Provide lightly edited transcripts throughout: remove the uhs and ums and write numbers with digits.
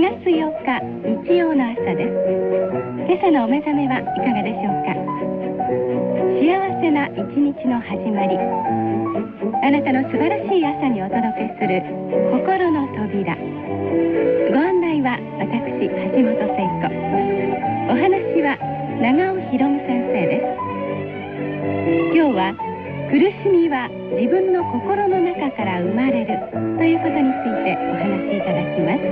月8日日曜の朝です。今朝のお目覚めはいかがでしょうか。幸せな一日の始まり、あなたの素晴らしい朝にお届けする心の扉。ご案内は私橋本聖子。お話は長尾博夢先生です。今日は苦しみは自分の心の中から生まれるということについてお話しいただきます。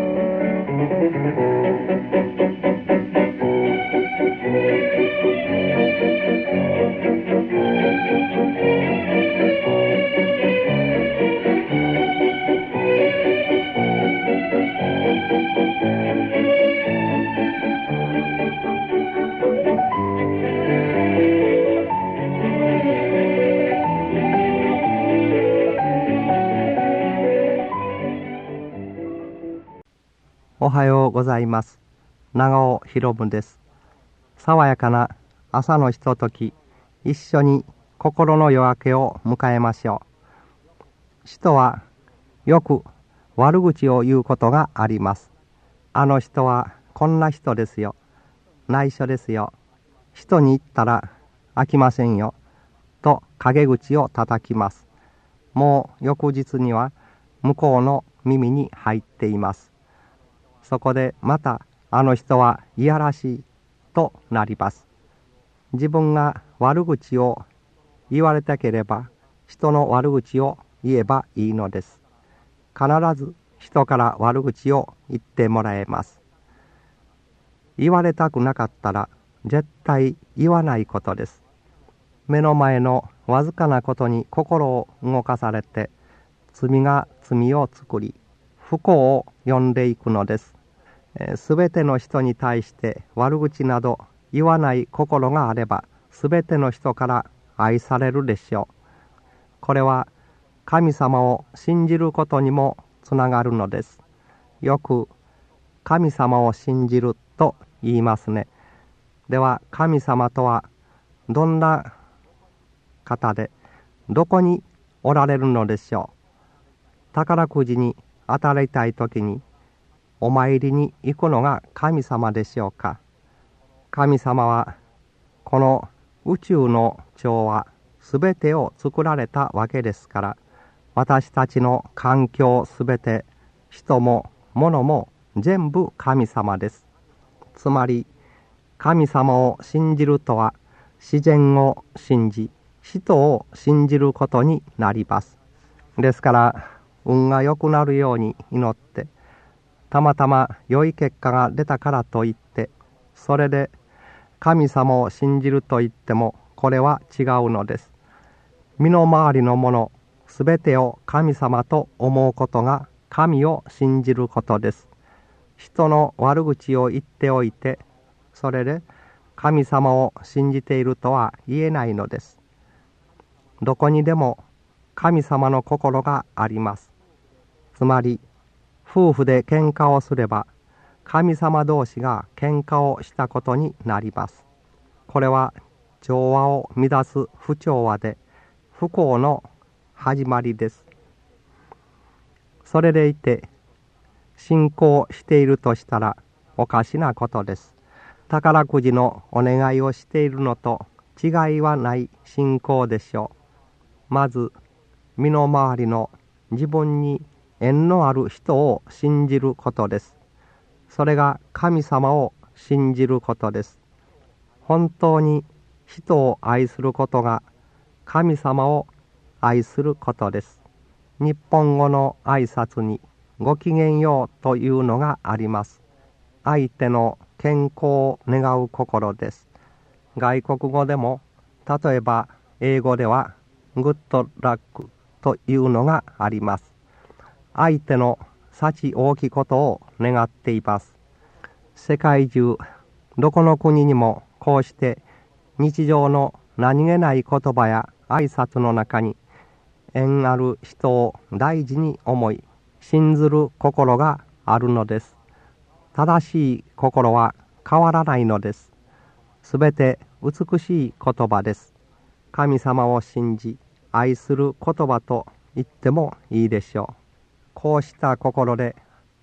おはようございます。長尾博夢です。爽やかな朝のひととき、一緒に心の夜明けを迎えましょう。人はよく悪口を言うことがあります。あの人はこんな人ですよ。内緒ですよ。人に言ったら飽きませんよ。と陰口を叩きます。もう翌日には向こうの耳に入っています。そこでまたあの人はいやらしいとなります。自分が悪口を言われたければ人の悪口を言えばいいのです。必ず人から悪口を言ってもらえます。言われたくなかったら絶対言わないことです。目の前のわずかなことに心を動かされて罪が罪を作り不幸を呼んでいくのです。すべての人に対して悪口など言わない心があればすべての人から愛されるでしょう。これは神様を信じることにもつながるのです。よく神様を信じると言いますね。では神様とはどんな方でどこにおられるのでしょう。宝くじに当たりたいときにお参りに行くのが神様でしょうか。神様はこの宇宙の調和すべてを作られたわけですから、私たちの環境すべて、人も物も全部神様です。つまり神様を信じるとは自然を信じ人を信じることになります。ですから運が良くなるように祈ってたまたま良い結果が出たからといってそれで神様を信じると言ってもこれは違うのです。身の回りのものすべてを神様と思うことが神を信じることです。人の悪口を言っておいてそれで神様を信じているとは言えないのです。どこにでも神様の心があります。つまり夫婦で喧嘩をすれば神様同士が喧嘩をしたことになります。これは調和を乱す不調和で不幸の始まりです。それでいて信仰しているとしたらおかしなことです。宝くじのお願いをしているのと違いはない信仰でしょう。まず身の回りの自分に縁のある人を信じることです。それが神様を信じることです。本当に人を愛することが神様を愛することです。日本語の挨拶にごきげんようというのがあります。相手の健康を願う心です。外国語でも例えば英語ではグッドラックというのがあります。相手の幸大きいことを願っています。世界中どこの国にもこうして日常の何気ない言葉や挨拶の中に縁ある人を大事に思い信ずる心があるのです。正しい心は変わらないのです。すべて美しい言葉です。神様を信じ愛する言葉と言ってもいいでしょう。こうした心で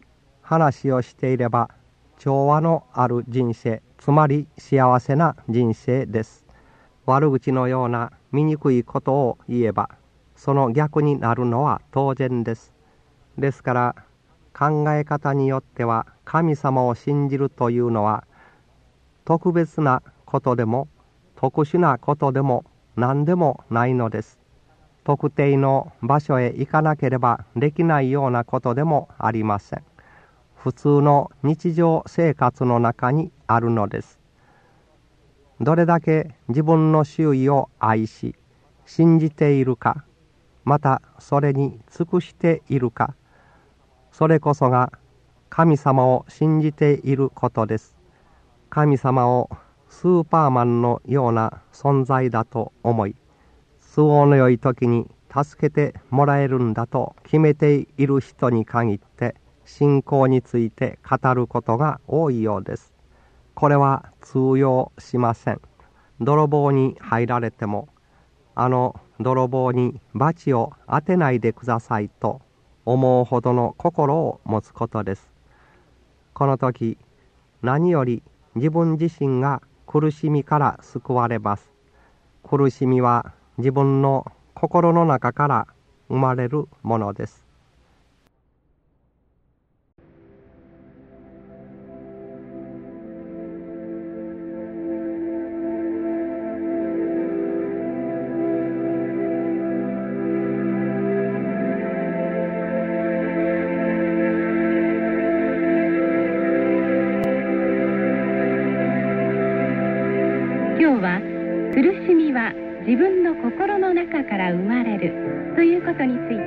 話をしていれば調和のある人生、つまり幸せな人生です。悪口のような醜いことを言えばその逆になるのは当然です。ですから考え方によっては神様を信じるというのは特別なことでも特殊なことでも何でもないのです。特定の場所へ行かなければできないようなことでもありません。普通の日常生活の中にあるのです。どれだけ自分の周囲を愛し信じているか、またそれに尽くしているか、それこそが神様を信じていることです。神様をスーパーマンのような存在だと思い、都合の良い時に助けてもらえるんだと決めている人に限って信仰について語ることが多いようです。これは通用しません。泥棒に入られても、あの泥棒に罰を当てないでくださいと思うほどの心を持つことです。この時、何より自分自身が苦しみから救われます。苦しみは自分の心の中から生まれるものです。 今日は苦しみは自分の心の中から生まれるということについ